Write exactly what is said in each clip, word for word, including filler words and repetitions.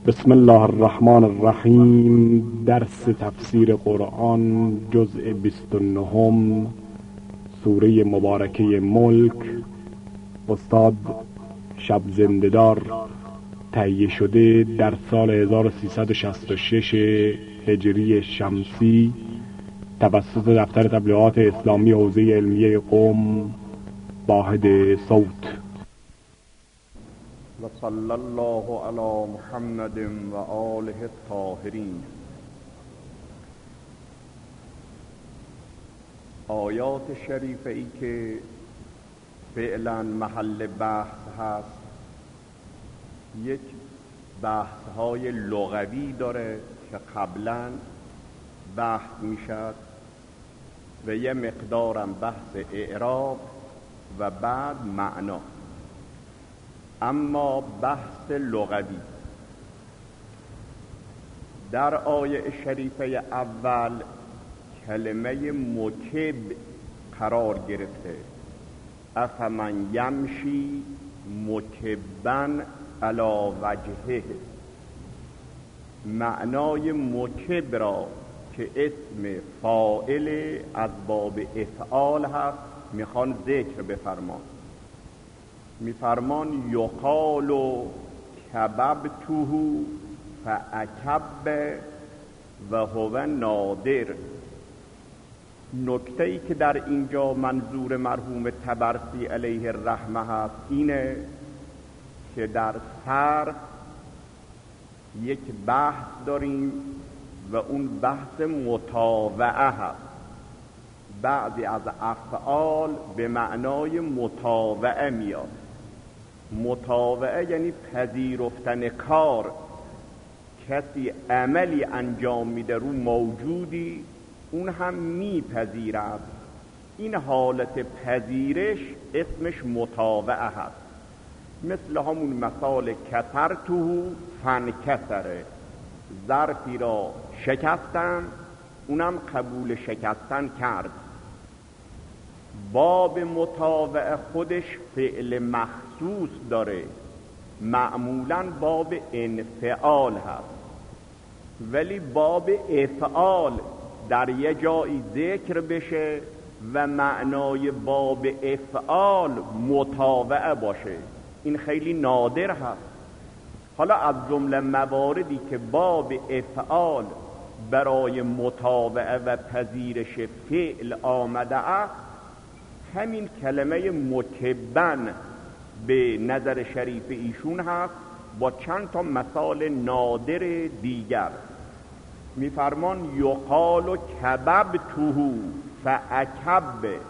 بسم الله الرحمن الرحیم. درس تفسیر قرآن جزء بیست و نه، سوره مبارکه ملک. استاد شب زنده‌دار. تهیه شده در سال هزار و سیصد و شصت و شش هجری شمسی توسط دفتر تبلیغات اسلامی حوزه علمیه قم، واحد صوت. و صلی الله علی محمد و آله الطاهرین. آیات شریفه ای که فعلا محل بحث هست، یک بحث های لغوی داره که قبلا بحث میشد و یه مقدارم بحث اعراب و بعد معنا. اما بحث لغوی در آیه شریفه اول کلمه مکب قرار گرفته. افمن یمشی مکبا علی وجهه. معنای مکب را که اسم فاعل از باب افعال هست میخوان ذکر بفرمان. میفرمان یقال کببته فاکب و هو نادر. نکته ای که در اینجا منظور مرحوم طبرسی علیه الرحمه هست اینه که در صرف یک بحث داریم و اون بحث مطاوعه هست. بعضی از افعال به معنای مطاوعه میاد. مطاوعه یعنی پذیرفتن کار. کسی عملی انجام میده رو موجودی، اون هم میپذیرد. این حالت پذیرش اسمش مطاوعه هست. مثل همون مثال کسرته فانکسره. ظرفی را شکستم، اونم قبول شکستن کرد. باب مطاوعه خودش فعل مخصوص داره، معمولاً باب انفعال هست، ولی باب افعال در یه جایی ذکر بشه و معنای باب افعال مطاوعه باشه. این خیلی نادر هست. حالا از جمله مواردی که باب افعال برای مطاوعه و پذیرش فعل آمده است، همین کلمه مکبن به نظر شریف ایشون هست با چند تا مثال نادر دیگر. میفرمان یقال کببته فاکب.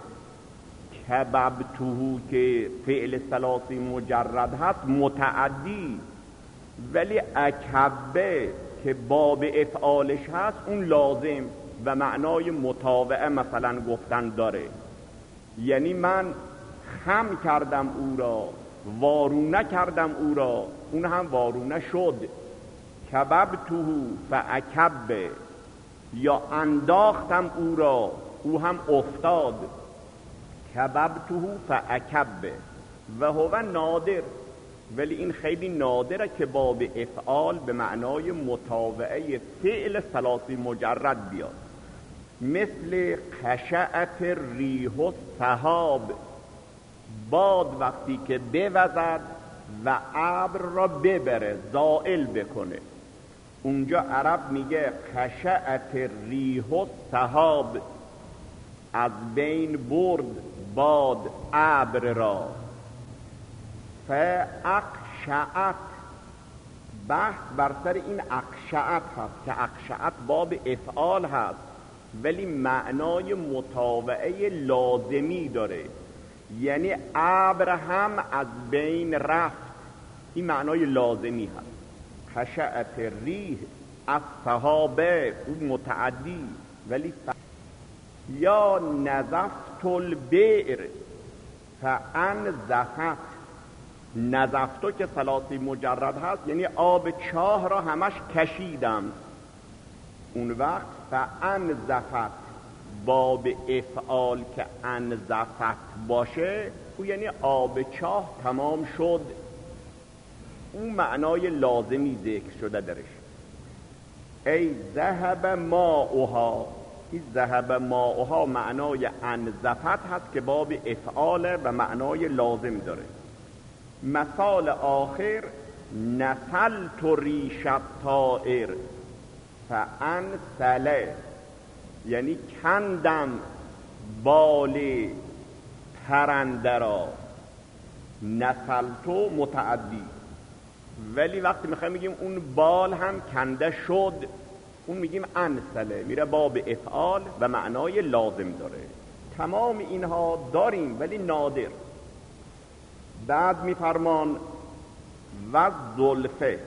کببته که فعل ثلاثی مجرد هست متعدی، ولی اکبه که باب افعالش هست اون لازم و معنای مطاوعه مثلا گفتن داره. یعنی من خم کردم او را، وارونه کردم او را، اون هم وارونه شد. کببته فاکب. یا انداختم او را، او هم افتاد. کببته فاکب و هو نادر. ولی این خیلی نادره که باب افعال به معنای مطاوعه فعل ثلاثی مجرد بیاد. مثل خشعت ریح السحاب. باد وقتی که بوزد و ابر را ببره، زائل بکنه، اونجا عرب میگه خشعت ریح السحاب. از بین برد باد ابر را. فاقشعت. بحث بر سر این اقشعت هست که اقشعت باب افعال هست ولی معنای مطاوعه لازمی داره. یعنی ابر هم از بین رفت. این معنای لازمی هست. خشعت ریح از صحابه اون متعدی، ولی ف... یا نزفت البئر فانزفت. نزفتو که ثلاثی مجرد هست یعنی آب چاه را همش کشیدم. اون وقت فانزفت باب افعال که انزفت باشه او یعنی آب چاه تمام شد. اون معنای لازمی ذکر شده درش. ای ذهب ماؤها، این ذهب ماؤها معنای انزفت هست که باب افعال و معنای لازم داره. مثال آخر نسلت ریش الطائر فانسله، یعنی کندم بال پرنده را. نسلتو متعدی، ولی وقتی میخوایم میگیم اون بال هم کنده شد، اون میگیم انسله، میره باب افعال و معنای لازم داره. تمام اینها داریم ولی نادر. بعد میفرمان و زلفه.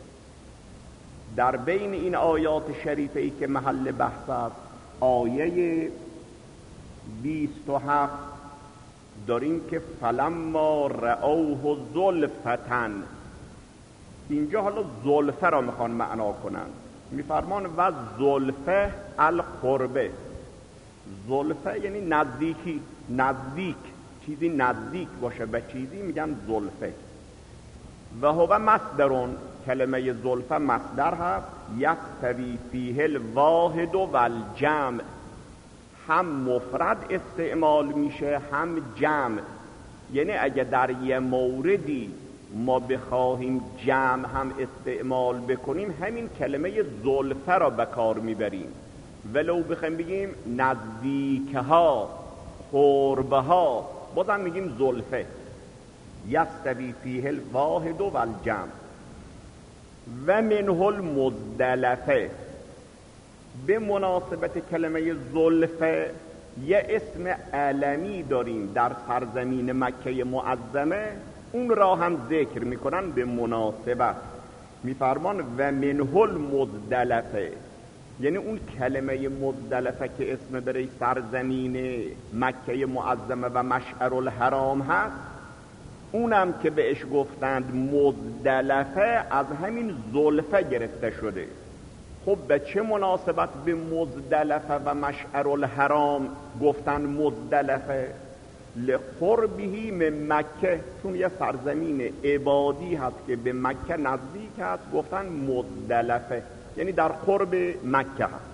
در بین این آیات شریفه ای که محل بحث است، آیه بیست و هفت داریم که فلما رأوه زلفتن. اینجا حالا زلفه را میخوان معنا کنن، میفرمان و زلفه القربه. زلفه یعنی نزدیکی، نزدیک، چیزی نزدیک باشه به چیزی میگن زلفه. و هو مصدرون، کلمه زلفه مصدر هست. یستوی فیه الواحد و الجمع، هم مفرد استعمال میشه هم جمع. یعنی اگه در یه موردی ما بخواهیم جمع هم استعمال بکنیم، همین کلمه زلفه را به کار میبریم. ولو بخوایم بگیم نزدیکها، قربها، بازم میگیم زلفه. یستوی فیه الواحد و الجمع. و منه المزدلفه. به مناسبت کلمه زلفه یه اسم علمی داریم در سرزمین مکه معظمه، اون را هم ذکر میکنن به مناسبت. میفرمان و منه المزدلفه، یعنی اون کلمه مزدلفه که اسم برای سرزمین مکه معظمه و مشعر الحرام هست، اونم که بهش گفتند مزدلفه از همین زلفه گرفته شده. خب به چه مناسبت به مزدلفه و مشعر الحرام گفتن مزدلفه؟ لقربه من مکه، چون یه سرزمین عبادی هست که به مکه نزدیک هست، گفتن مزدلفه، یعنی در قرب مکه هست.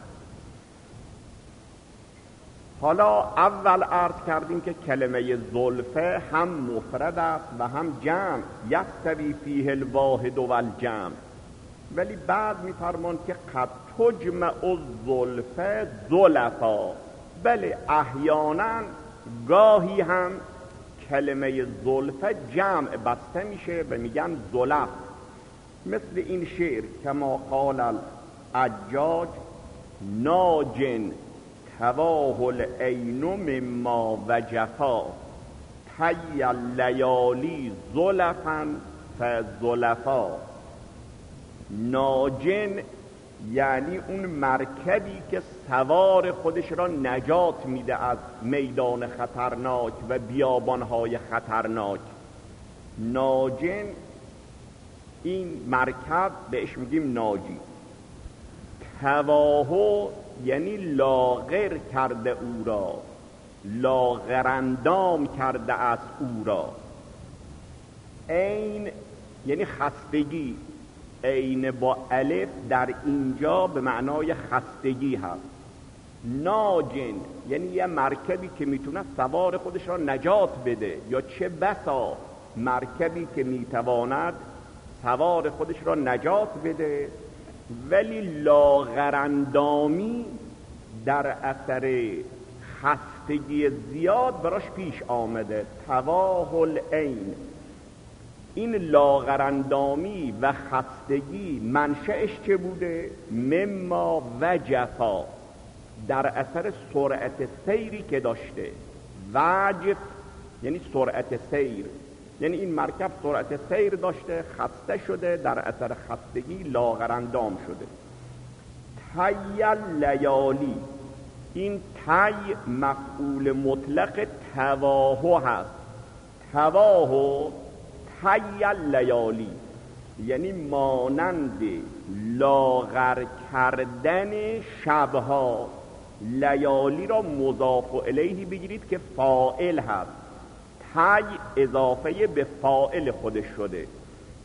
حالا اول عرض کردیم که کلمه زلفه هم مفرد است و هم جمع، یستوی فیه الواحد و الجمع. ولی بعد میفرمان که قد تجمع الزلفه زلفا. بله، احیانا گاهی هم کلمه زلفه جمع بسته میشه و میگن زلف. مثل این شعر کما قال الحجاج ناجن تواه العین مما وجفا طی اللیالی زلفا فزلفا. ناجن یعنی اون مرکبی که سوار خودش را نجات میده از میدان خطرناک و بیابانهای خطرناک. ناجن، این مرکب بهش میگیم ناجی. تواهو یعنی لاغر کرده او را، لاغرندام کرده از او را. عین یعنی خستگی، عین با الف در اینجا به معنای خستگی هست. ناجن یعنی یه مرکبی که میتونه سوار خودش را نجات بده، یا چه بسا مرکبی که میتواند سوار خودش را نجات بده، ولی لاغرندامی در اثر خستگی زیاد براش پیش آمده. تواه العین، این لاغرندامی و خستگی منشأش چه بوده؟ مما وجفا، در اثر سرعت سیری که داشته. وجف یعنی سرعت سیر، یعنی این مرکب سرعت سیر داشته، خسته شده، در اثر خستگی لاغرندام شده. طی اللیالی، این طی مفعول مطلق تواهو هست. تواهو طی اللیالی یعنی مانند لاغر کردن شبها. لیالی را مضاف الیه بگیرید که فاعل هست. طی اضافه به فاعل خودش شده.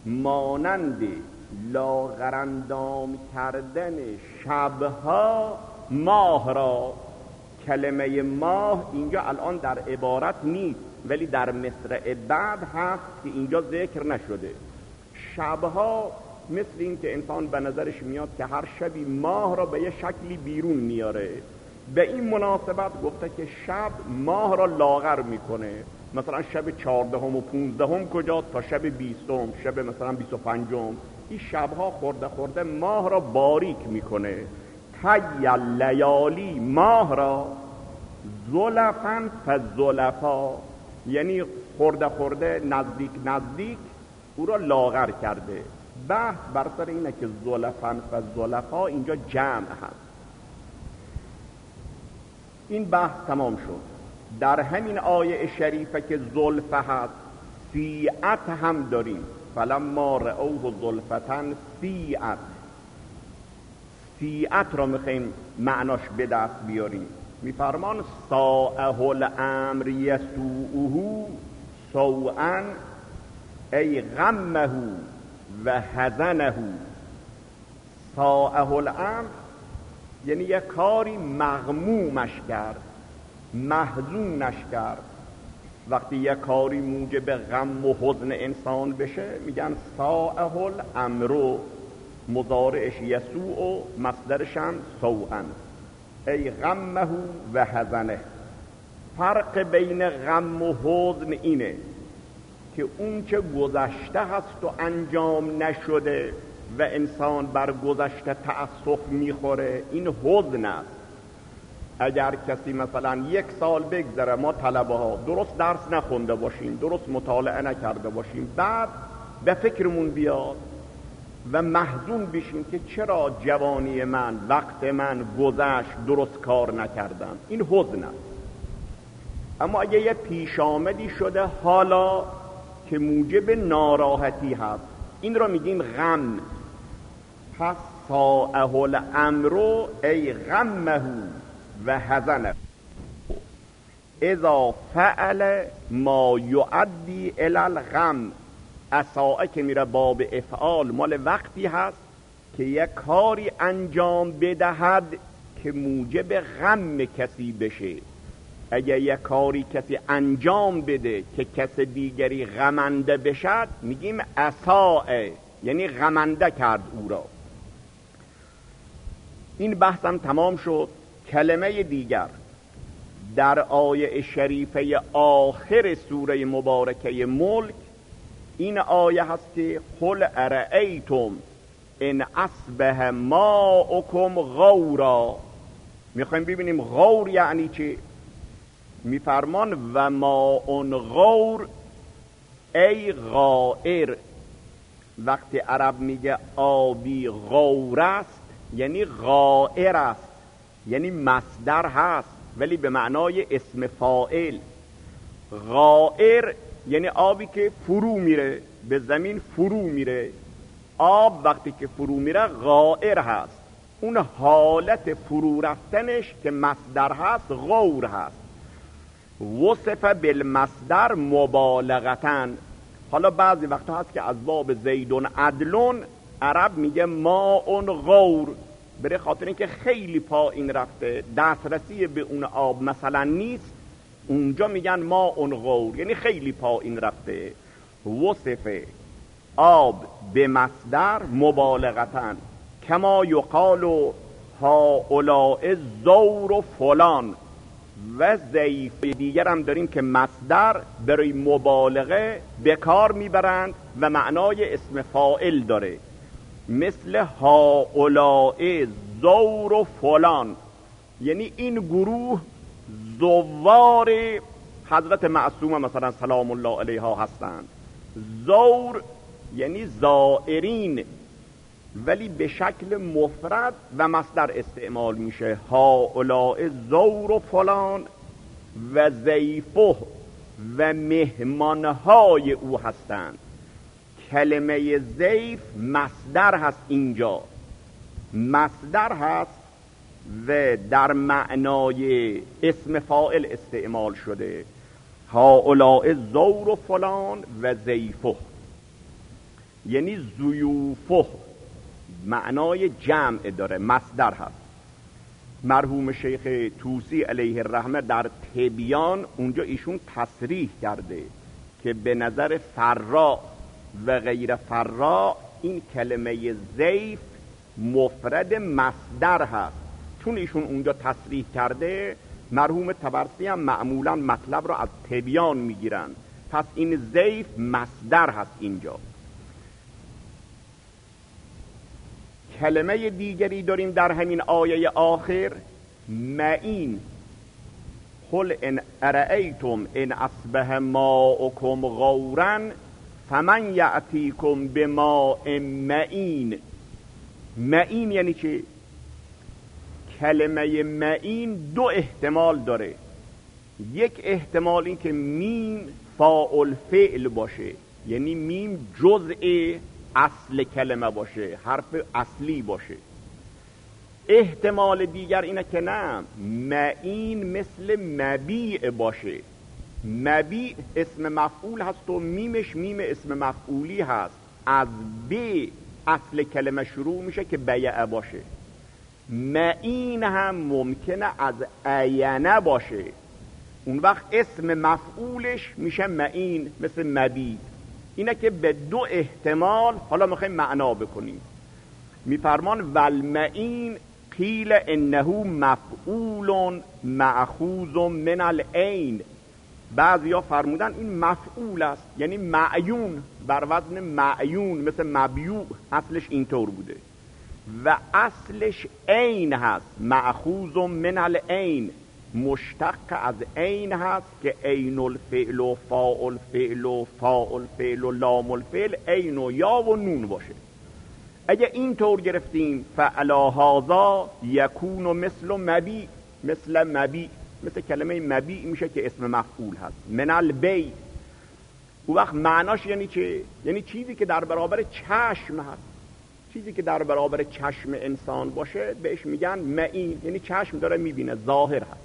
مانند لاغرندام کردن شبها ماه را. کلمه ماه اینجا الان در عبارت نیست، ولی در مصرع بعد هست که اینجا ذکر نشده. شبها مثل این که انسان به نظرش میاد که هر شبی ماه را به یه شکلی بیرون میاره. به این مناسبت گفته که شب ماه را لاغر میکنه. مثلا شب چهاردهم و پونزدهم کجاست تا شب بیستم، شب مثلا بیست و پنجم. این شبها خورده خورده ماه را باریک میکنه. تیل لیالی ماه را زلفن فزلفا، یعنی خورده خورده نزدیک نزدیک او را لاغر کرده. بحث بر سر اینه که زلفن فزلفا اینجا جمع هست. این بحث تمام شد. در همین آیه شریفه که زلفه هست سیعت هم داریم. فلما رأوه زلفتن سیعت. سیعت را میخواییم معناش به دست بیاریم. میفرمان ساءه الامر یسوءه سوءا ای غمه و حزنه. ساءه الامر یعنی یک کاری مغمومش کرد، محزونش کرد. وقتی یک کاری موجب غم و حزن انسان بشه میگن ساءه الامر. مضارعش یسوع و مصدرش هم سوءا ای غمه و حزنه. فرق بین غم و حزن اینه که اون که گذشته هست و انجام نشده و انسان بر گذشته تأسف میخوره، این حزن است. اگر کسی مثلا یک سال بگذره، ما طلبه ها درست درس نخونده باشیم، درست مطالعه نکرده باشیم، بعد به فکرمون بیاد و محزون بشیم که چرا جوانی من، وقت من گذشت، درست کار نکردم، این حزن است. اما اگه یه پیش آمدی شده حالا که موجب ناراحتی هست، این را میگیم غم. پس ساءه الامر ای غمه و حزنه. اذا فعل ما یؤدی الی الغم. اساء که میره باب افعال، مال وقتی هست که یک کاری انجام بدهد که موجب غم کسی بشه. اگر یک کاری کسی انجام بده که کس دیگری غمنده بشد، میگیم اساء، یعنی غمنده کرد او را. این بحثم تمام شد. کلمه دیگر در آیه شریفه آخر سوره مبارکه ملک، این آیه هست که قل ارأیتم ان اصبح ماؤکم غورا. میخوایم ببینیم غور یعنی چه. میفرمان و ماء غور ای غائر. وقتی عرب میگه آبی غور است یعنی غائر است، یعنی مصدر هست ولی به معنای اسم فاعل. غائر یعنی آبی که فرو میره، به زمین فرو میره. آب وقتی که فرو میره غائر هست. اون حالت فرو رفتنش که مصدر هست غور هست. وصف بالمصدر مبالغتن. حالا بعضی وقتا هست که از باب زیدون عدلون عرب میگه ماء غور، برای خاطر اینکه خیلی پایین رفته، دسترسی به اون آب مثلا نیست، اونجا میگن ماء غور، یعنی خیلی پایین رفته. وصف آب به مصدر مبالغتن. کما یقال هؤلاء زور و فلان. و ضعیف دیگر هم داریم که مصدر برای مبالغه به کار میبرند و معنای اسم فاعل داره، مثل هؤلاء زور و فلان، یعنی این گروه زوار حضرت معصومه مثلا سلام الله علیها هستند. زور یعنی زائرین، ولی به شکل مفرد و مصدر استعمال میشه. هؤلاء زور و فلان و ضیفه و مهمانهای او هستند. کلمه ضیف مصدر هست، اینجا مصدر هست و در معنای اسم فاعل استعمال شده. هؤلاء زور و فلان و ضیفه. یعنی ضیوفه معنای جمع داره، مصدر هست. مرحوم شیخ طوسی علیه الرحمه در تبیان اونجا ایشون تصریح کرده که به نظر فرا و غیر فرا این کلمه ضیف مفرد مصدر هست. چون ایشون اونجا تصریح کرده، مرحوم طبرسی هم معمولا مطلب را از تبیان میگیرن، پس این ضیف مصدر هست اینجا. کلمه دیگری داریم در همین آیه آخر، معین. قل ان ارأیتم ان اصبح ماؤکم غورا فمن یأتیکم بماء معین. معین یعنی چه؟ کلمه معین دو احتمال داره. یک احتمال این که میم فاعل فعل باشه، یعنی میم جزء اصل کلمه باشه، حرف اصلی باشه. احتمال دیگر اینه که نه، معین مثل مبیع باشه. مبیع اسم مفعول هست و میمش میم اسم مفعولی هست، از ب اصل کلمه شروع میشه که بیع باشه. معین هم ممکنه از عینه باشه، اون وقت اسم مفعولش میشه معین مثل مبیع. اینه که به دو احتمال حالا میخوایم معنا بکنیم. میفرمان والمعین قیل انه مفعول مأخوذ من العین. بعضیا فرمودن این مفعول است، یعنی معیون، بر وزن معیون مثل مبیوع، اصلش اینطور بوده و اصلش عین هست، مأخوذ من العین، مشتق از عین هست که عین الفعل و فاء الفعل و فاء الفعل و لام الفعل عین و یا و نون باشه. اگه اینطور گرفتیم فعلا هذا یکون مثل مبیع، مثل مبیع، مثل کلمه مبیع میشه که اسم مفعول هست، من البیع. او وقت معناش یعنی چه؟ یعنی چیزی که در برابر چشم هست، چیزی که در برابر چشم انسان باشه بهش میگن معین، یعنی چشم داره میبینه، ظاهر هست.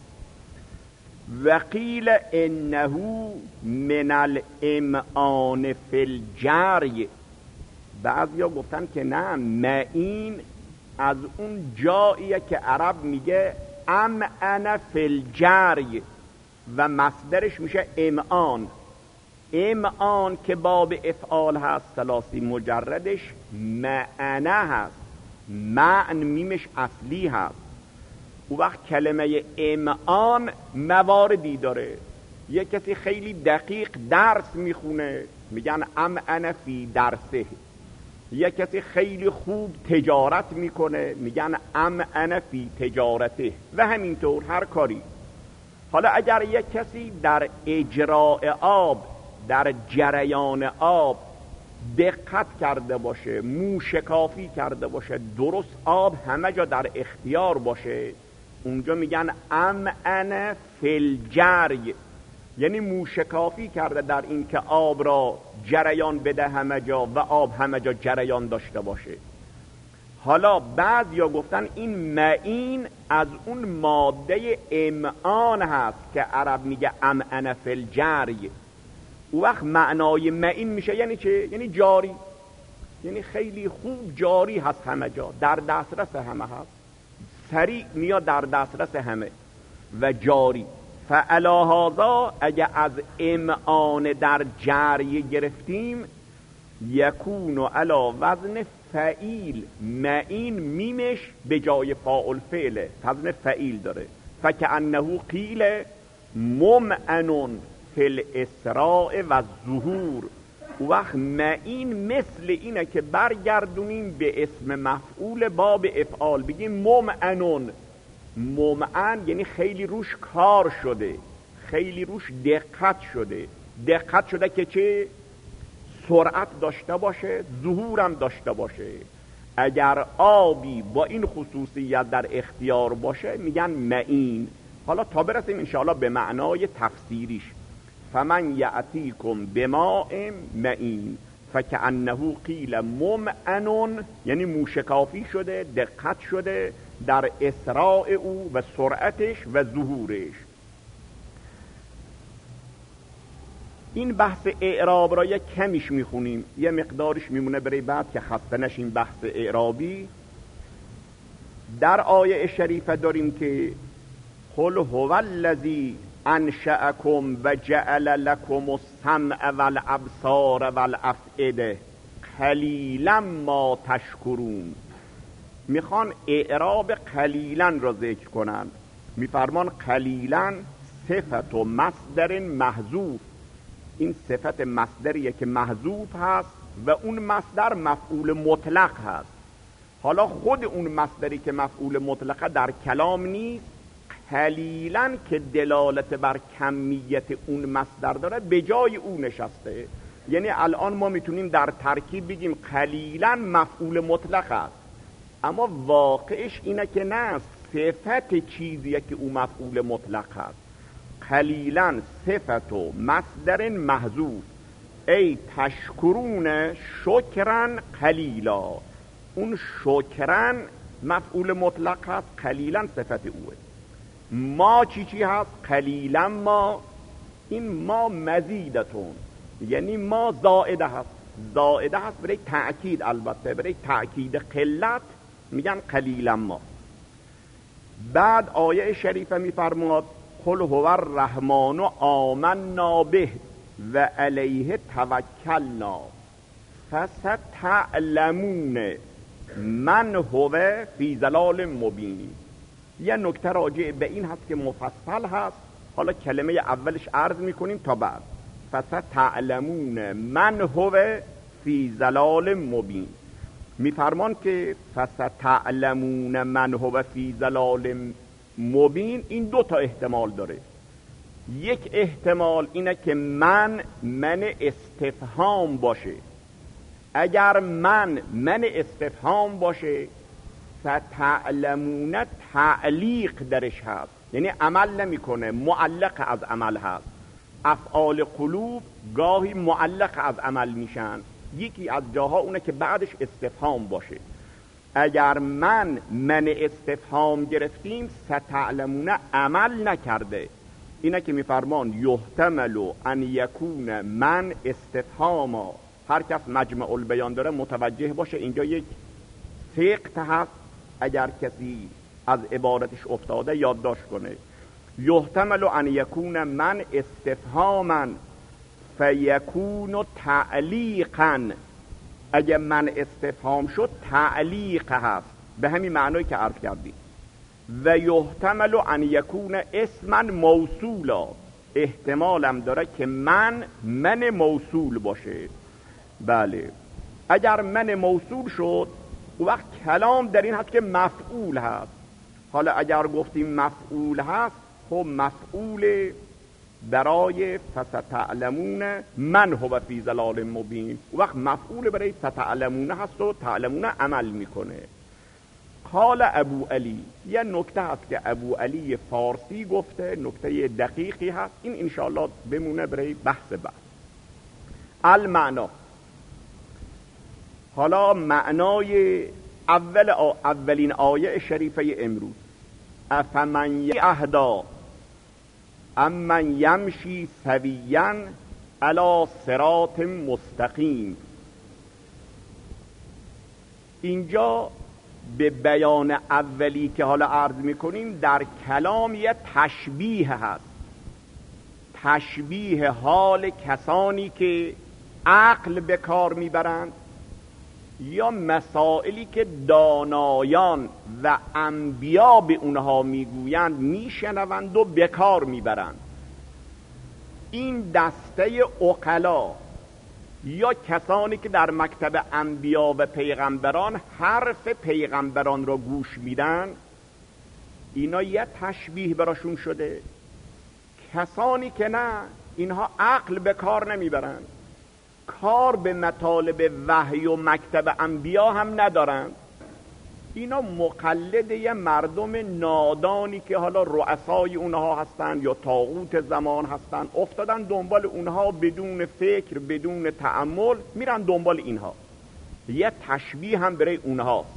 وقیل انه من الامعان فی الجری. بعضیا گفتن که نه، معین از اون جاییه که عرب میگه امعن فی الجری و مصدرش میشه امعان. امعان که باب افعال هست، ثلاثی مجردش معنه هست، معنی میمش اصلی هست. او وقت کلمه امعان مواردی داره. یک کسی خیلی دقیق درس میخونه میگن امعن فی درسه. یک کسی خیلی خوب تجارت میکنه میگن امعن فی تجارته، و همینطور هر کاری. حالا اگر یک کسی در اجراء آب، در جریان آب دقت کرده باشه، موشکافی کرده باشه، درست آب همه جا در اختیار باشه، اونجا میگن امعن فی الجری، یعنی موشکافی کرده در این که آب را جریان بده همه جا و آب همه جا جریان داشته باشه. حالا بعضیا گفتن این معین از اون ماده امعان هست که عرب میگه امعن فی الجری. او وقت معنای معین میشه یعنی چه؟ یعنی جاری، یعنی خیلی خوب جاری هست، همه جا در دسترس همه هست، سریع میاد در دسترس همه و جاری. فعلا هذا اگه از امعان در جری گرفتیم، یکون علا وزن فعیل. معین میمش به جای فاعل فعله، وزن فعیل داره. فکأنه قیل ممعنون فی الاسراء و الظهور. وقت معین مثل اینه که برگردونیم به اسم مفعول باب افعال، بگیم ممعنون. ممعن یعنی خیلی روش کار شده، خیلی روش دقت شده. دقت شده که چه؟ سرعت داشته باشه، ظهورم داشته باشه. اگر آبی با این خصوصیت در اختیار باشه میگن معین. حالا تا برسیم انشاءالله به معنای تفسیریش. فمن یأتیکم بماء معین فکأنه قیل ممعنون، یعنی موشکافی شده، دقت شده در اسراء او و سرعتش و ظهورش. این بحث اعراب را یک کمیش میخونیم، یه مقدارش میمونه برای بعد که خسته نشیم. بحث اعرابی در آیه شریفه داریم که قل هو الذی انشأکم و جعل لکم السمع والابصار والافئده قلیلا ما تشکرون. میخوان اعراب قلیلا را ذکر کنند. میفرمان قلیلا صفت و مصدر محذوف. این صفت مصدریه که محذوف هست و اون مصدر مفعول مطلق هست. حالا خود اون مصدری که مفعول مطلقه در کلام نیست، قلیلا که دلالت بر کمیت اون مصدر داره به جای اون نشسته. یعنی الان ما میتونیم در ترکیب بگیم قلیلا مفعول مطلق است، اما واقعش اینه که نه، صفت چیزیه که اون مفعول مطلق هست. قلیلا صفت و مصدر محذوف، ای تشکرون شکرن قلیلا. اون شکرن مفعول مطلق هست، قلیلا صفت اوه. ما چی چی هست؟ قلیلا ما. این ما مزیدتون، یعنی ما زائده هست. زائده هست برای تأکید، البته برای تأکید قلت میگن قلیلا ما. بعد آیه شریفه میفرماد قل هو الرحمن آمنا به و علیه توکلنا فستعلمون من هو فی ضلال مبین. یه نکته راجع به این هست که مفصل هست، حالا کلمه اولش عرض میکنیم تا بعد. فستعلمون من هو فی ضلال مبین. میفرمان که فستعلمون من هو فی ضلال مبین. این دو تا احتمال داره. یک احتمال اینه که من من استفهام باشه. اگر من من استفهام باشه، ستعلمون تعلیق درش هست، یعنی عمل نمیکنه، معلق از عمل هست. افعال قلوب گاهی معلق از عمل میشن، یکی از جاها اونه که بعدش استفهام باشه. اگر من من استفهام گرفتیم، ستعلمون عمل نکرده. اینه که میفرمان یحتمل ان یکون من استفهاما. هر کس مجمع البیان داره متوجه باشه، اینجا یک سقط هست، اگر کسی از عبارتش افتاده یادداشت کنه. یحتمل ان یکون من استفهاما فیکون تعلیقا. اگه من استفهام شد تعلیق هست، به همین معنی که عرض کردیم. و یحتمل ان یکون اسما موصولا. احتمالم داره که من من موصول باشه. بله، اگر من موصول شد وقت کلام در این هست که مفعول هست. حالا اگر گفتیم مفعول هست، خب مفعول برای فستعلمون من هو فی ضلال مبین، وقت مفعول برای ستعلمون هست و تعلمون عمل میکنه. قال ابو علی، یه نکته هست که ابو علی فارسی گفته، نکته دقیقی هست، این انشاءالله بمونه برای بحث بعد. المعنا، حالا معنای اول آ... اولین آیه شریفه امروز. افمن اهدا امن یمشی سویا علی صراط مستقیم. اینجا به بیان اولی که حالا عرض میکنیم در کلام یه تشبیه هست، تشبیه حال کسانی که عقل به کار میبرند یا مسائلی که دانایان و انبیا به اونها میگویند میشنوند و به کار میبرند. این دسته عقلا یا کسانی که در مکتب انبیا و پیغمبران حرف پیغمبران را گوش میدن، اینا یه تشبیه براشون شده. کسانی که نه، اینها عقل به کار نمیبرند، کار به مطالب وحی و مکتب انبیا هم ندارند. اینا مقلد یه مردم نادانی که حالا رؤسای اونها هستن یا طاغوت زمان هستن، افتادن دنبال اونها بدون فکر، بدون تأمل، میرن دنبال اینها. یه تشبیه هم برای اونهاست.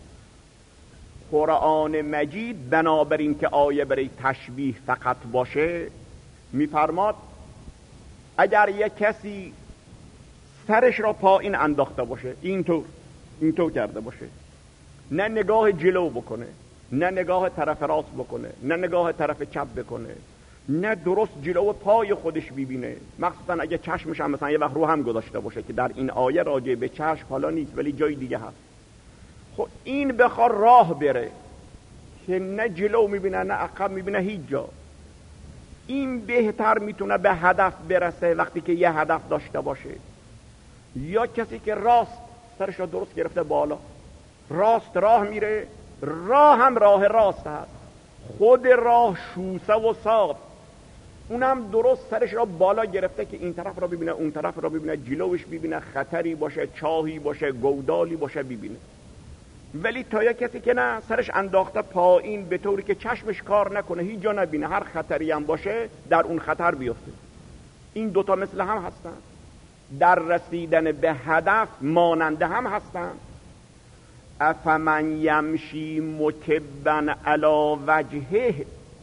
قرآن مجید بنابراین که آیه برای تشبیه فقط باشه، میفرماد اگر یک کسی سرش را پایین انداخته باشه، اینطور اینطور کرده باشه، نه نگاه جلو بکنه، نه نگاه طرف راست بکنه، نه نگاه طرف چپ بکنه، نه درست جلو پای خودش ببینه، مخصوصا اگه چشمش هم مثلا یه وقت رو هم گذاشته باشه که در این آیه راجع به چشم حالا نیست ولی جای دیگه هست. خب این بخواد راه بره که نه جلو میبینه نه عقب میبینه هیچ جا، این بهتر میتونه به هدف برسه وقتی که یه هدف داشته باشه. یا کسی که راست سرش رو درست گرفته بالا، راست راه میره، راه هم راه راست هست، خود راه شوسه و ساب، اونم درست سرش را بالا گرفته که این طرف را ببینه اون طرف را ببینه، جلوش ببینه خطری باشه، چاهی باشه، گودالی باشه ببینه. ولی تا یک کسی که نه سرش انداخته پایین به طوری که چشمش کار نکنه، هیچ جا نبینه، هر خطری هم باشه در اون خطر بیفته. این دوتا مثل هم هستن، در رسیدن به هدف ماننده هم هستن. افمن یمشی مکبا علی وجهه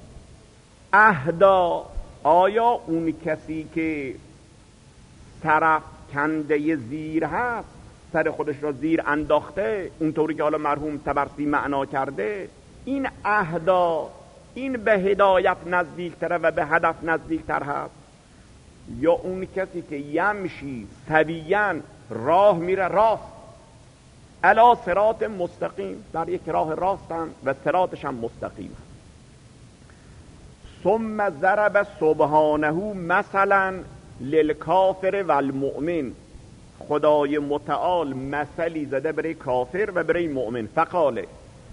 اهدا، آیا اون کسی که طرف کنده زیر هست، سر خودش را زیر انداخته اونطوری که حالا مرحوم طبرسی معنا کرده، این اهدا، این به هدایت نزدیکتره و به هدف نزدیکتر هست، یا اون کسی که یمشی سویاً راه میره راست، علی صراط مستقیم، در یک راه راستم و صراطش هم مستقیم. ثم ضرب سبحانه مثلا للکافر و المؤمن، خدای متعال مثلی زده برای کافر و برای مؤمن. فقاله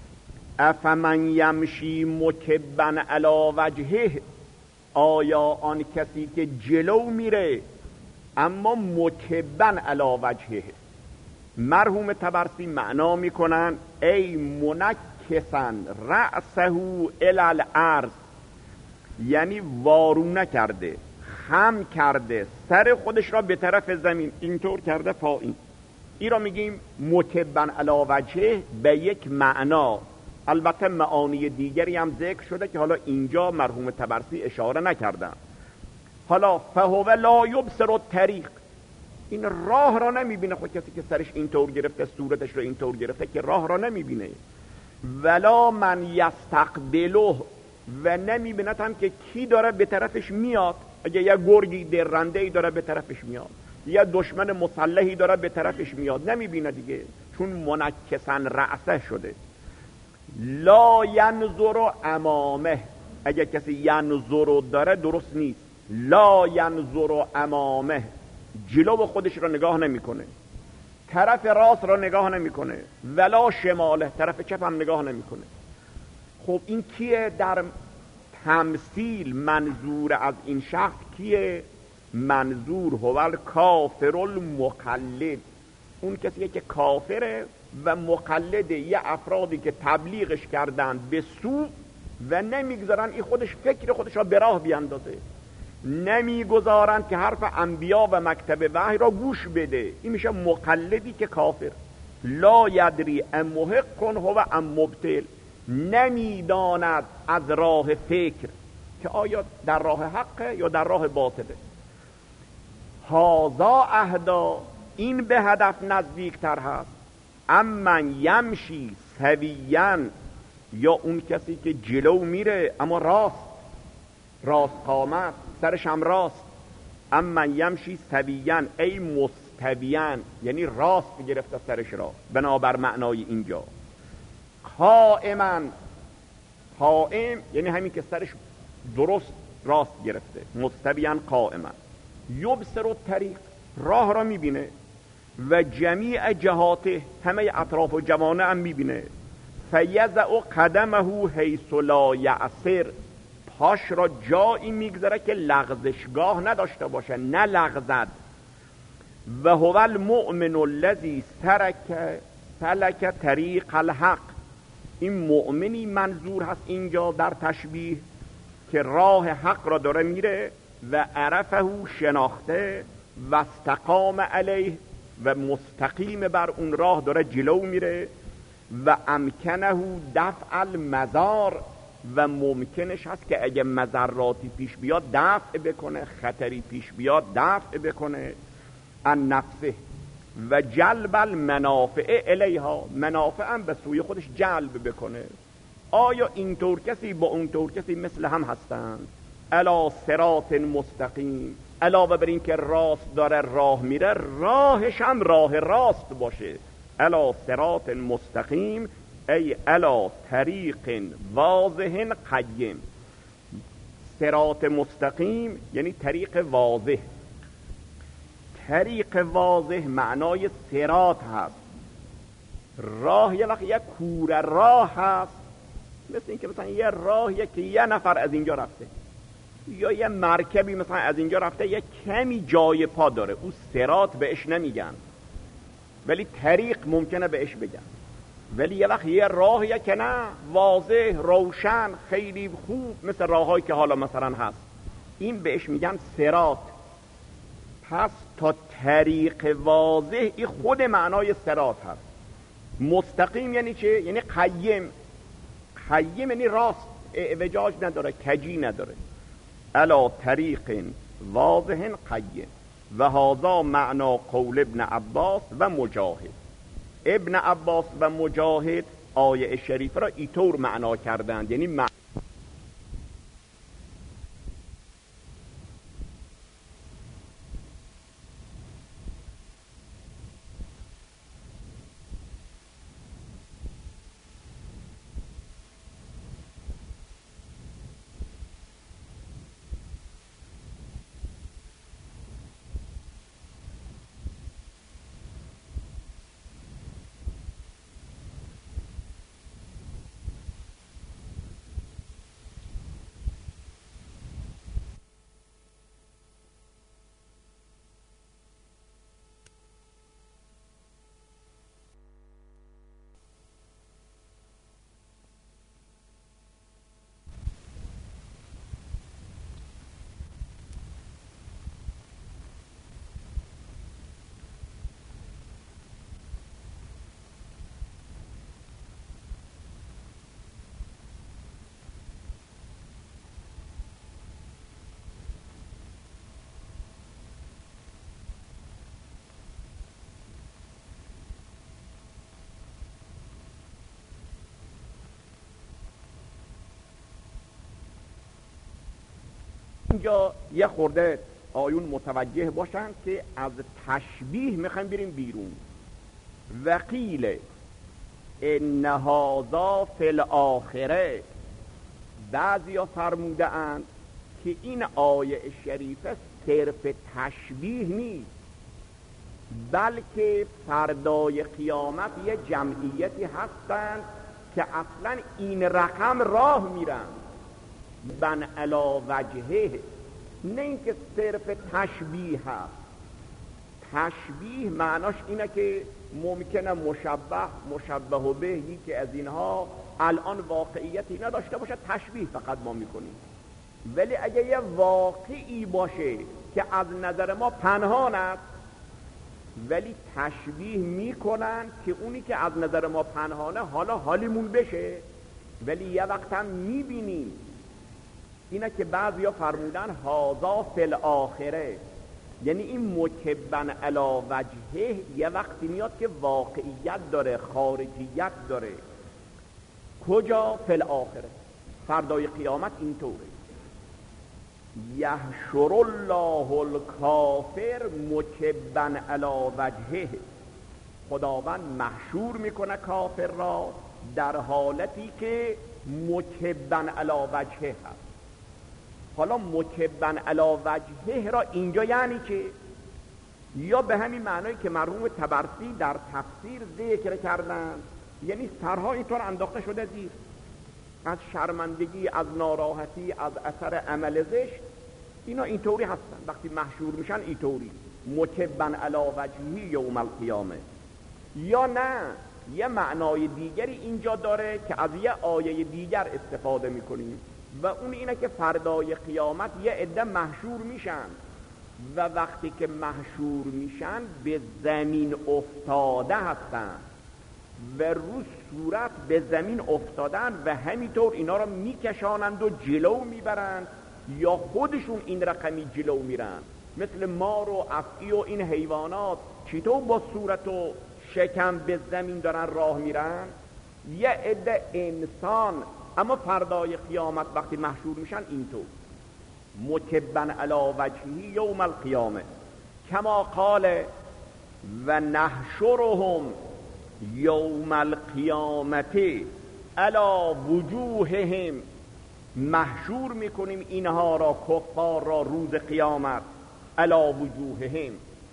افمن یمشی مکبا علی وجهه، آیا آن کسی که جلو میره اما مکبا علی وجهه، مرحوم طبرسی معنا میکنن ای منکسا رأسه الی الارض، یعنی وارونه کرده، خم کرده سر خودش را به طرف زمین، اینطور کرده پایین. این را میگیم مکبا علی وجهه به یک معنا. البته معانی دیگری هم ذکر شده که حالا اینجا مرحوم طبرسی اشاره نکردن. حالا فهو لا یبصر الطریق، این راه را نمیبینه. خود کسی که سرش اینطور گرفته، صورتش رو اینطور گرفته که راه را نمیبینه. ولا من یستقبله، و نمیبیند هم که کی داره به طرفش میاد. اگه یه گرگی درنده‌ای داره به طرفش میاد، یه دشمن مسلحی داره به طرفش میاد، نمیبینه دیگه، چون منکسا رأسه شده. لا ینظر امامه، اگه کسی ینظر داره درست نیست، لا ینظر امامه، جلو خودش را نگاه نمیکنه، طرف راست را نگاه نمیکنه، ولا شماله، طرف چپ هم نگاه نمیکنه. خب این کیه در تمثیل منظور از این شخص کیه؟ منظور هو الکافر المقلد، اون کسیه که کافره و مقلد یه افرادی که تبلیغش کردن به سو و نمیگذارن این خودش فکر خودش را به راه بیاندازه، نمیگذارن که حرف انبیا و مکتب وحی را گوش بده. این میشه مقلدی که کافر. لا یدری ام محق هو ام مبطل، نمیداند از راه فکر که آیا در راه حقه یا در راه باطله. هازا اهدا، این به هدف نزدیکتر هست. امن یمشی سویاً، یا اون کسی که جلو میره اما راست، راست قامت، سرش هم راست. امن یمشی سویاً ای مستویاً، یعنی راست گرفته سرش را بنابر معنای اینجا. قائما، قائم یعنی همین که سرش درست راست گرفته، مستویاً قائما. یبصر الطریق، راه را میبینه، و جمیع جهاته، همه اطراف و جوانه هم میبینه. فیضع قدمه حیث لا یعصر، پاش را جایی میگذاره که لغزشگاه نداشته باشه، نه لغزد. و هو المؤمن الذی سلک سلک طریق الحق، این مؤمنی منظور هست اینجا در تشبیه که راه حق را داره میره و عرفه شناخته و استقام علیه و مستقیم بر اون راه داره جلو میره. و امکنه دفع المزار، و ممکنش هست که اگه مضراتی پیش بیاد دفع بکنه، خطری پیش بیاد دفع بکنه ان نفسه و جلب المنافع الیها، منافع هم به سوی خودش جلب بکنه. آیا اینطور کسی با اونطور کسی مثل هم هستند؟ الا صراط مستقیم، علاوه بر این که راست داره راه میره، راهش هم راه راست باشه. الا صراط مستقیم ای الا طریق واضح قیم. صراط مستقیم یعنی طریق واضح. طریق واضح معنای صراط هست. راه یه وقت یک کوره راه هست، مثل این که مثلا یه راهیه که یه نفر از اینجا رفته، یا یه مرکبی مثلا از اینجا رفته یه کمی جای پا داره، او صراط بهش نمیگن ولی طریق ممکنه بهش بگن. ولی یه وقت یه راهیه که نه، واضح روشن خیلی خوب، مثل راههایی که حالا مثلا هست، این بهش میگن صراط. پس تا طریق واضح این خود معنای صراط هست. مستقیم یعنی چه؟ یعنی قیم. قیم یعنی راست، اعوجاج نداره، کجی نداره. الا طریق واضح قیم. و هذا معنا قول ابن عباس و مجاهد. ابن عباس و مجاهد آیه شریف را اینطور معنا کردند، یعنی مع... اینجا یه خورده آیون متوجه باشن که از تشبیه میخوایم بریم بیرون. وقیل ان هذا فی الاخره، بعضی ها فرموده اند که این آیه شریفه صرف تشبیه نیست، بلکه فردای قیامت یه جمعیتی هستند که اصلا این رقم راه میرن بن علا وجهه، نه اینکه صرف تشبیه هست. تشبیه معناش اینه که ممکنه مشبه مشبه به که از اینها الان واقعیتی نداشته باشه، تشبیه فقط ما میکنیم. ولی اگه یه واقعی باشه که از نظر ما پنهان است، ولی تشبیه میکنن که اونی که از نظر ما پنهانه حالا حالیمون بشه، ولی یه وقت هم میبینیم. اینه که بعضی ها فرمودن هذا فی الاخره، یعنی این مکبن علی وجهه یه وقتی میاد که واقعیت داره، خارجیت داره. کجا؟ فی الاخره، فردای قیامت اینطوره. یحشر الله الکافر مکبن علی وجهه، خداوند محشور میکنه کافر را در حالتی که مکبن علی وجهه هست. حالا مکبن علی وجهه را اینجا یعنی که یا به همین معنایی که مرحوم طبرسی در تفسیر ذکر کردن، یعنی سرها اینطور انداخته شده زیر، از شرمندگی، از ناراحتی، از اثر عمل زشت، اینا اینطوری هستن. وقتی محشور میشن اینطوری مکبن علی وجهه یوم القیامه. یا نه، یه معنای دیگری اینجا داره که از یه آیه دیگر استفاده میکنیم و اون اینه که فردای قیامت یه عده محشور میشن و وقتی که محشور میشن به زمین افتاده هستن. و رو صورت به زمین افتادن و همینطور اینا رو میکشانند و جلو میبرند یا خودشون این رقمی جلو میرن، مثل مار و افعی و این حیوانات چطور با صورت و شکم به زمین دارن راه میرن. یه عده انسان اما فردای قیامت وقتی محشور میشن اینطور مکبا علی وجهه یوم القیامه کما قال و نحشرهم یوم القیامت علی وجوههم، محشور میکنیم اینها را، کفار را، روز قیامت علی وجوههم.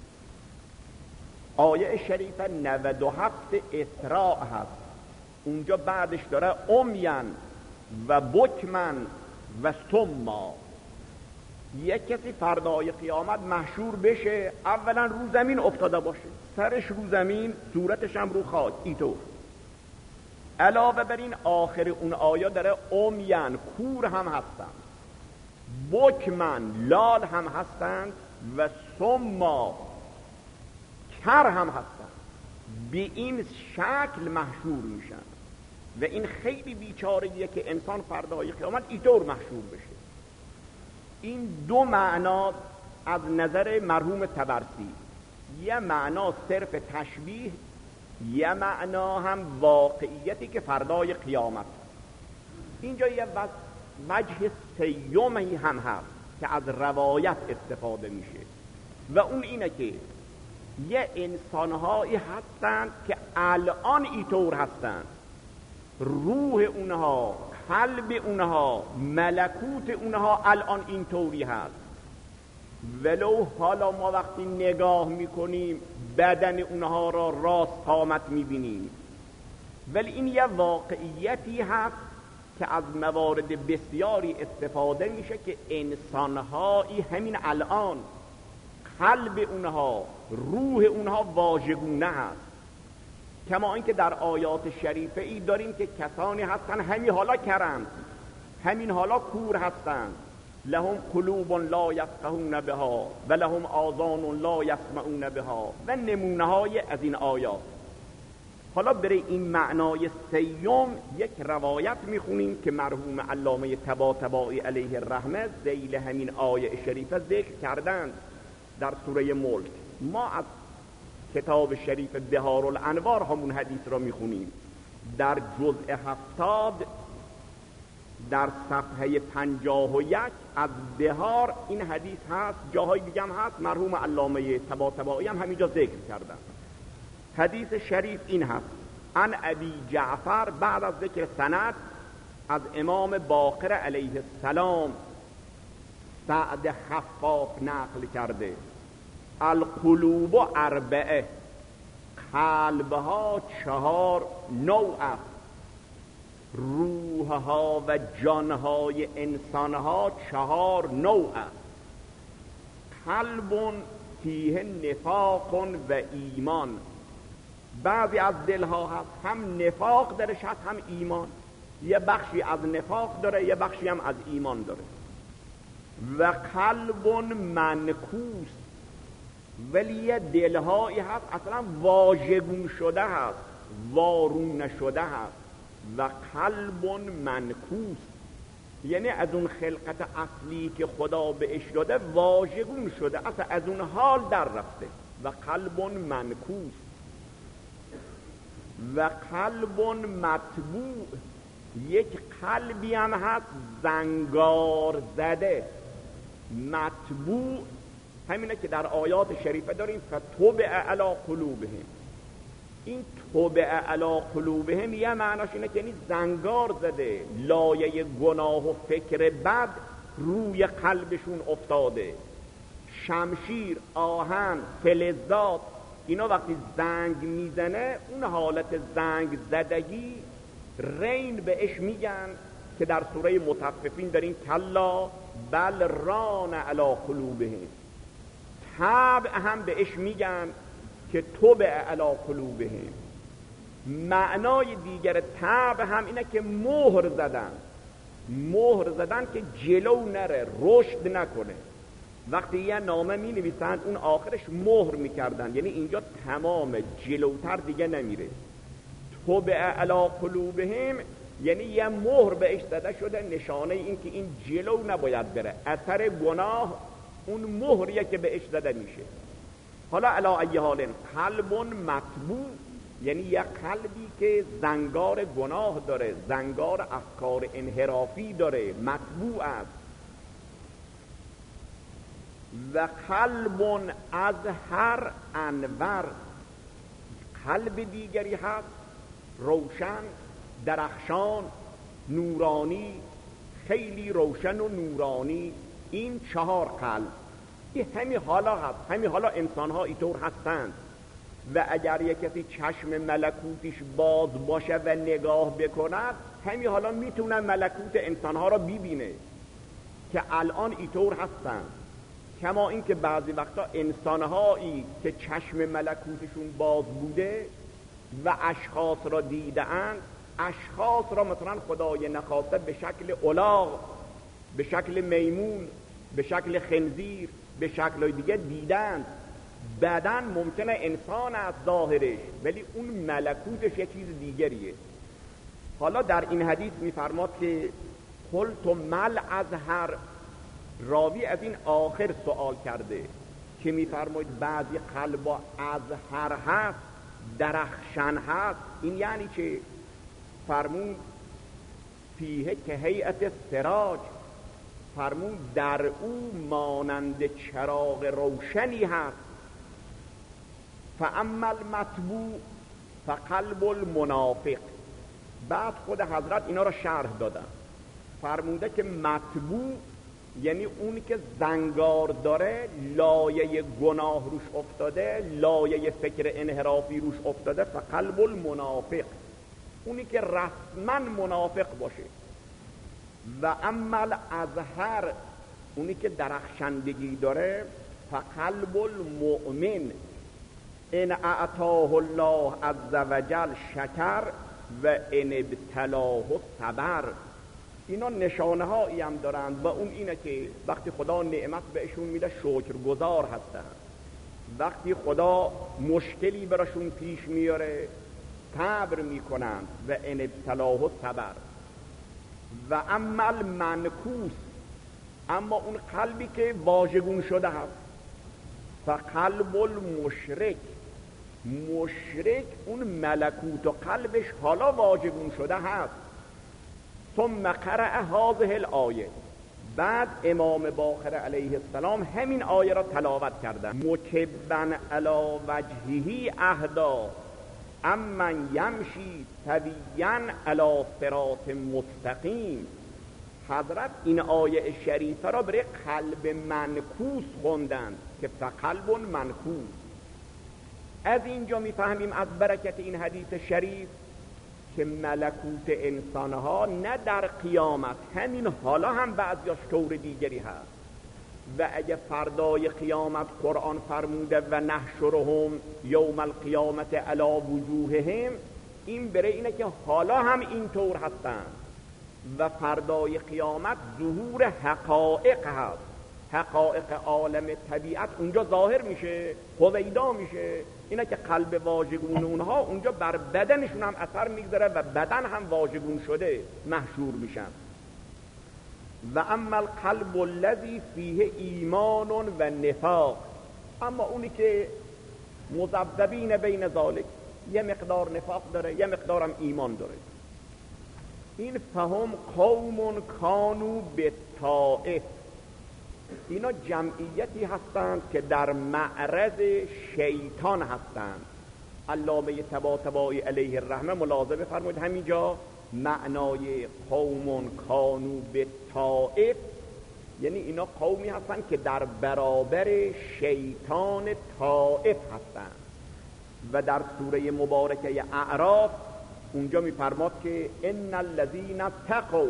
آیه شریفه نود و هفت اسراء هست، اونجا بعدش داره امین و بکمن و سما. یک کسی فردای قیامت محشور بشه، اولا رو زمین افتاده باشه، سرش رو زمین، صورتش هم رو خاک اینطور. علاوه بر این آخر اون آیه داره امین، کور هم هستند، بکمن، لال هم هستند و سما، کر هم هستند. به این شکل محشور میشن و این خیلی بیچارهیه که انسان فردای قیامت اینطور محشور بشه. این دو معنا از نظر مرحوم طبرسی، یه معنا صرف تشبیه، یه معنا هم واقعیتی که فردای قیامت. اینجا یه وجه سیومی هم هست که از روایت استفاده میشه و اون اینه که یه انسانهایی هستند که الان اینطور هستند، روح اونها، قلب اونها، ملکوت اونها الان اینطوری هست، ولو حالا ما وقتی نگاه میکنیم بدن اونها را راست قامت میبینیم، ولی این یه واقعیتی هست که از موارد بسیاری استفاده میشه که انسانهایی همین الان قلب اونها، روح اونها واژگونه هست. کما اینکه در آیات شریفه ای داریم که کسانی هستن همین حالا کرند، همین حالا کور هستند، لهم قلوب لا یفقهون بها و لهم آذان لا یسمعون بها و نمونه های از این آیات. حالا برای این معنای سیوم یک روایت میخونیم که مرحوم علامه طباطبایی علیه الرحمه ذیل همین آیه شریفه ذکر کردند در سوره ملک. ما از کتاب شریف بهار الانوار همون حدیث را میخونیم. در جزء هفتاد در صفحه پنجاه و یک از بهار این حدیث هست، جاهای دیگه هم هست، مرحوم علامه طباطبایی هم همینجا ذکر کردن. حدیث شریف این هست: عن ابی جعفر، بعد از ذکر سند از امام باقر علیه السلام سعد خفاف نقل کرده: القلوب اربعه، قلبها چهار نوع است، روحها و جانهای انسانها چهار نوع است. قلب فیه نفاق و ایمان، بعضی از دلها هست هم نفاق درش هست هم ایمان، یه بخشی از نفاق داره یه بخشی هم از ایمان داره. و قلب منکوس، ولی یه دلهایی هست اصلا واژگون شده هست، وارون نشده هست. و قلب منکوس یعنی از اون خلقت اصلی که خدا بهش داده واژگون شده، اصلا از اون حال در رفته. و قلب منکوس و قلب مطبوع، یک قلبی هم هست زنگار زده. مطبوع همینه که در آیات شریفه داریم فطبع علی قلوبهم. این طبع علی قلوبهم یه معناش اینه که یعنی زنگار زده، لایه گناه و فکر بد روی قلبشون افتاده. شمشیر، آهن، فلزات، اینا وقتی زنگ میزنه اون حالت زنگ زدگی رین بهش میگن که در سوره مطففین داریم کلا بل ران علی قلوبهم. طبع هم بهش میگن که طبع علی قلوبهم. معنای دیگر طبع هم اینه که مهر زدن، مهر زدن که جلو نره، رشد نکنه. وقتی یه نامه می نویسن اون آخرش مهر میکردن، یعنی اینجا تمام، جلوتر دیگه نمیره. طبع علی قلوبهم یعنی یه مهر بهش زده شده، نشانه این که این جلو نباید بره، اثر گناه اون مهریه که بهش زده میشه. حالا علی ای حال قلب مطبوع یعنی یه قلبی که زنگار گناه داره، زنگار افکار انحرافی داره، مطبوع است. و قلب از هر انور، قلب دیگری هست روشن، درخشان، نورانی، خیلی روشن و نورانی. این چهار قلب، این همین حالا هست، همین حالا انسان ها اینطور هستند. و اگر یک کسی چشم ملکوتیش باز باشه و نگاه بکند، همین حالا میتونه ملکوت انسان ها را ببینه که الان اینطور هستند. کما این که بعضی وقتا انسان هایی که چشم ملکوتشون باز بوده و اشخاص را دیده‌اند، اشخاص را مثلا خدای نخواسته به شکل الاغ، به شکل میمون، به شکل خنزیر، به شکل دیگه دیدند. بعدن ممکنه انسان از ظاهرش، ولی اون ملکوتش یه چیز دیگریه. حالا در این حدیث میفرماد که قلت مل ازهر، راوی از این آخر سوال کرده که میفرماید بعضی قلبا ازهر هست، درخشن هست. این یعنی که فرمود فیه که هیئت سراج، فرمود در او مانند چراغ روشنی هست. فاما المطبوع فقلب المنافق. بعد خود حضرت اینا را شرح دادن، فرموده که مطبوع یعنی اونی که زنگار داره، لایه گناه روش افتاده، لایه فکر انحرافی روش افتاده. فقلب المنافق اونی که رسما منافق باشه. و اما الازهر اونی که درخشندگی داره. فقلب المؤمن ان اعطاه الله عز وجل شکر و ان ابتلاه صبر. اینا نشانه هایی هم دارند و اون اینه که وقتی خدا نعمت بهشون میده شکرگزار هستن، وقتی خدا مشکلی براشون پیش میاره صبر میکنند. و ان ابتلاه صبر. و اما المنکوس، اما اون قلبی که واژگون شده هست. فقلب المشرک، مشرک اون ملکوت و قلبش حالا واژگون شده هست. ثم قرأ هذه الآیه، بعد امام باقر علیه السلام همین آیه را تلاوت کردن. مکبا علی وجهه اهدا امن یمشی سویا علی صراط مستقیم. حضرت این آیه شریفه را برای قلب منکوس خوندند که فقلب منکوس. از اینجا میفهمیم از برکت این حدیث شریف که ملکوت انسانها نه در قیامت، همین حالا هم بعضیاش طور دیگری هست. و اگه فردای قیامت قرآن فرموده و نحشرهم یوم القیامت علی وجوههم، این برای اینه که حالا هم این طور هستن. و فردای قیامت ظهور حقائق هست، حقائق عالم طبیعت اونجا ظاهر میشه، هویدا میشه. اینه که قلب واژگون اونها اونجا بر بدنشون هم اثر میگذاره و بدن هم واژگون شده محشور میشن. و اما القلب الذی فیه ایمان و نفاق، اما اونی که مذبذبین بین ذالک، یه مقدار نفاق داره یه مقدارم ایمان داره. این فهم قوم کانو بالطائف، اینا جمعیتی هستند که در معرض شیطان هستند. علامه طباطبایی علیه الرحمه ملاحظه فرمود همینجا معنای قوم کانو بالطائف یعنی اینا قومی هستند که در برابر شیطان طائف هستند. و در سوره مبارکه اعراف اونجا میفرماد که ان الذين اتقوا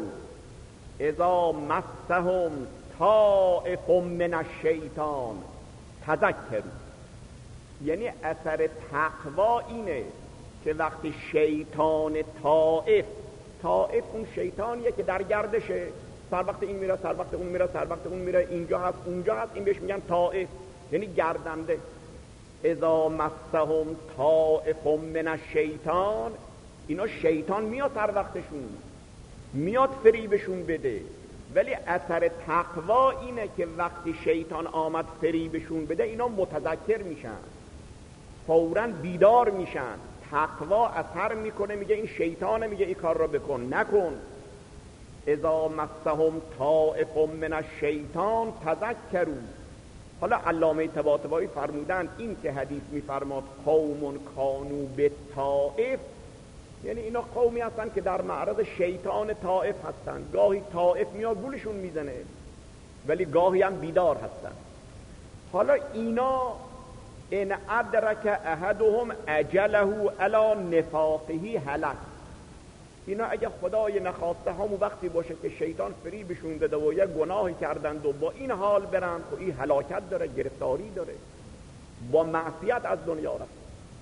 اذا مسهم طائف من الشیطان تذکروا. یعنی اثر تقوا اینه که وقتی شیطان طائف، طائف اون شیطانیه که در گردشه، سر وقت این میره سر وقت اون میره سر وقت اون میره، اینجا هست اونجا هست، این بهش میگن طائف یعنی گردنده. اذا مسهم طائف من الشیطان اینا شیطان میاد هر وقتشون میاد فریبشون بده، ولی اثر تقوا اینه که وقتی شیطان آمد فریبشون بده اینا متذکر میشن، فوراً بیدار میشن، تقوا اثر میکنه، میگه این شیطانه، میگه این کار را بکن نکن. اذا مسهم طائف من الشیطان تذکروا. حالا علامه طباطبایی فرمودن این که حدیث میفرماد قوم کانوا بالطائف، یعنی اینا قومی هستن که در معرض شیطان طائف هستن، گاهی طائف میاد گولشون میزنه ولی گاهی هم بیدار هستن. حالا اینا ان ادرک احدهم اجله علی نفاقه هلک، اینا اگه خدای نخواسته همون وقتی باشه که شیطان فریبشون داده و یک گناهی کردند و با این حال برن، خب این هلاکت داره، گرفتاری داره، با معصیت از دنیا رفت.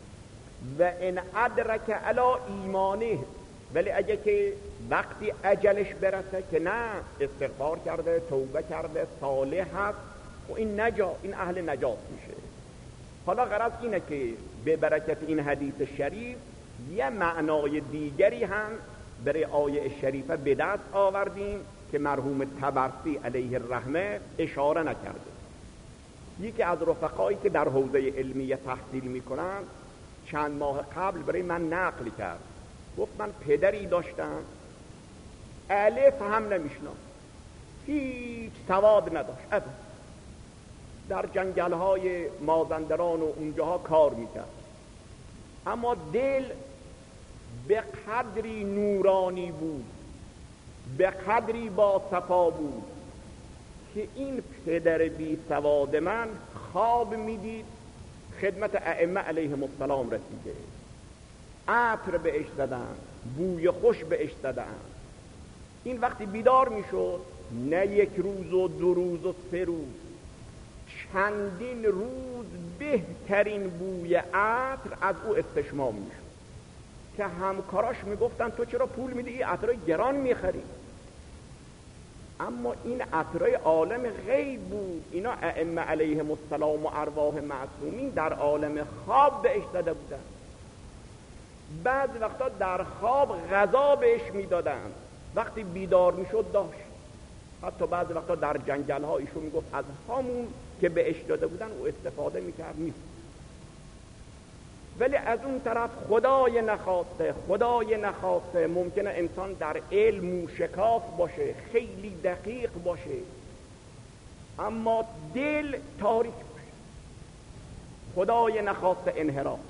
و ان ادرک علی ایمانه، ولی اگه که وقتی اجلش برسه که نه استغفار کرده، توبه کرده، صالح هست، و این نجا این اهل نجات میشه. حالا غرض اینه که به برکت این حدیث شریف یه معنای دیگری هم برای آیه شریفه به دست آوردیم که مرحوم طبرسی علیه الرحمه اشاره نکرده. یکی از رفقایی که در حوزه علمیه تحصیل میکنن چند ماه قبل برای من نقل کرد، گفت من پدری داشتم الف هم نمیشناخت، هیچ سواد نداشت، ابدا در جنگل‌های مازندران و اونجاها کار میکرد، اما دل به قدری نورانی بود، به قدری با صفا بود که این پدر بی سواد من خواب میدید خدمت ائمه علیهم السلام رسیده، عطر بهش دادن، بوی خوش بهش دادن. این وقتی بیدار میشد نه یک روز و دو روز و سه روز، چندین روز بهترین بوی عطر از او استشمام میشد که همکاراش میگفتن تو چرا پول میدی این عطرای گران میخری؟ اما این عطرای عالم غیب بود، اینا ائمه علیهم السلام و ارواح معصومین در عالم خواب بهش داده بودن. بعض وقتا در خواب غذا بهش میدادن، وقتی بیدار میشد داشت. حتی بعض وقتا در جنگل ها ایشون میگفت از همون که بهش داده بودن او استفاده میکرد میفت. ولی از اون طرف خدای نخواسته خدای نخواسته ممکنه انسان در علم موشکاف باشه، خیلی دقیق باشه، اما دل تاریک باشه، خدای نخواسته انحراف.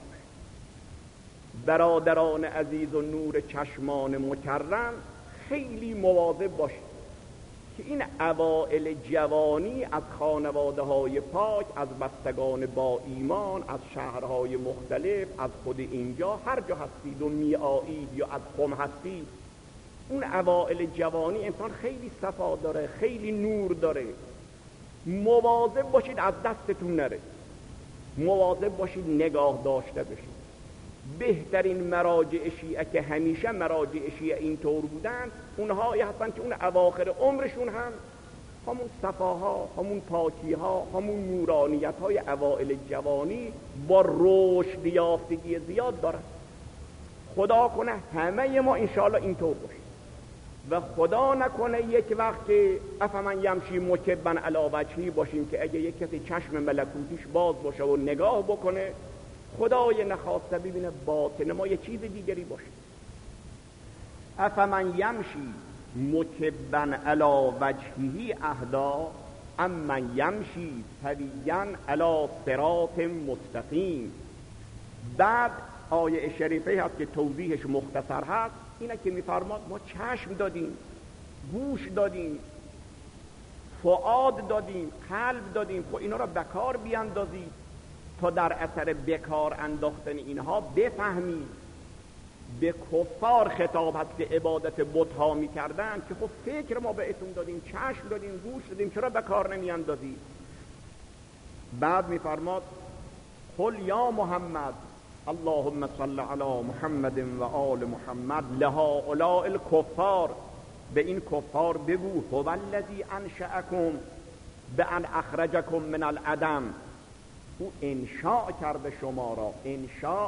برادران عزیز و نور چشمان مکرم خیلی مواظب باشید که این اوائل جوانی از خانواده های پاک، از بستگان با ایمان، از شهرهای مختلف، از خود اینجا هر جا هستید و می آیید یا از قم هستید، اون اوائل جوانی انسان خیلی صفا داره، خیلی نور داره. مواظب باشید از دستتون نره، مواظب باشید نگاه داشته باشید. بهترین مراجع شیعه که همیشه مراجع شیعه اینطور بودن اونهایی هستن که اون اواخر عمرشون هم همون صفاها، همون پاکیها، همون نورانیت های اوائل جوانی با رشد یافتگی زیاد دارن. خدا کنه همه ما انشاءالله اینطور باشیم و خدا نکنه یک وقت که افمن یمشی مکبن علی وجهی باشیم که اگه یک کسی چشم ملکوتیش باز باشه و نگاه بکنه خدای نخواسته ببینه باطن ما یه چیز دیگری باشه. افمن یمشی مکبن علی وجهی اهدا امن یمشی سویا علی صراط مستقیم. بعد آیه شریفه هست که توضیحش مختصر هست، اینه که میفرماد ما چشم دادیم، گوش دادیم، فؤاد دادیم، قلب دادیم، خب اینا را بکار بیاندازید تا در اثر بکار انداختن اینها بفهمید. به کفار خطاب هست که عبادت بت‌ها می‌کردن که خب فکر ما بهتون دادیم، چشم دادیم، گوش دادیم، چرا بکار نمیاندازید؟ بعد میفرماد قل یا محمد اللهم صل علی محمد و آل محمد لهؤلاء الکفار، به این کفار بگو هو الذی انشأکم بان اخرجکم من العدم، او انشاء کرده شما را. انشاء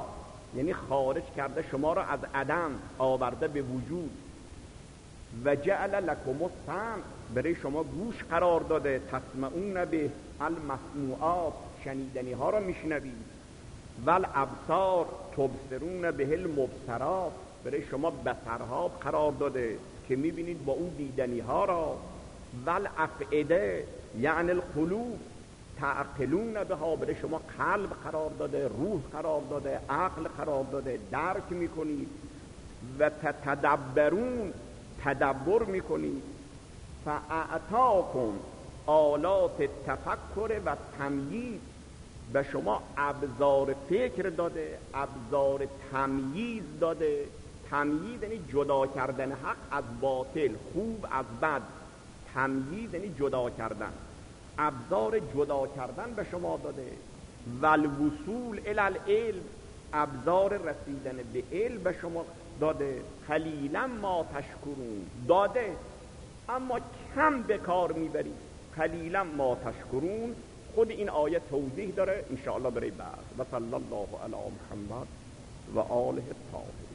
یعنی خارج کرده شما را از عدم آورده به وجود. و جعل لکم السمع، برای شما گوش قرار داده، تسمعون به المسموعات، شنیدنی ها را میشنوید. والابصار تبصرون به المبصرات، برای شما بصرها قرار داده که میبینید با اون دیدنی ها را. والافئده یعنی القلوب تعقلون بها، برای شما قلب قرار داده، روح قرار داده، عقل قرار داده، درک میکنید. و تتدبرون، تدبر میکنید. فاعطاکم آلات تفکر و تمییز، به شما ابزار فکر داده، ابزار تمییز داده. تمییز یعنی جدا کردن حق از باطل، خوب از بد. تمییز یعنی جدا کردن، ابزار جدا کردن به شما داده. والوصول الی العلم، ابزار رسیدن به علم به شما داده. قلیلا ما تشکرون، داده اما کم به کار میبرید. قلیلا ما تشکرون، خود این آیه توضیح داره انشاءالله برای بعد. و صلی الله علی محمد و آله الطاهرین.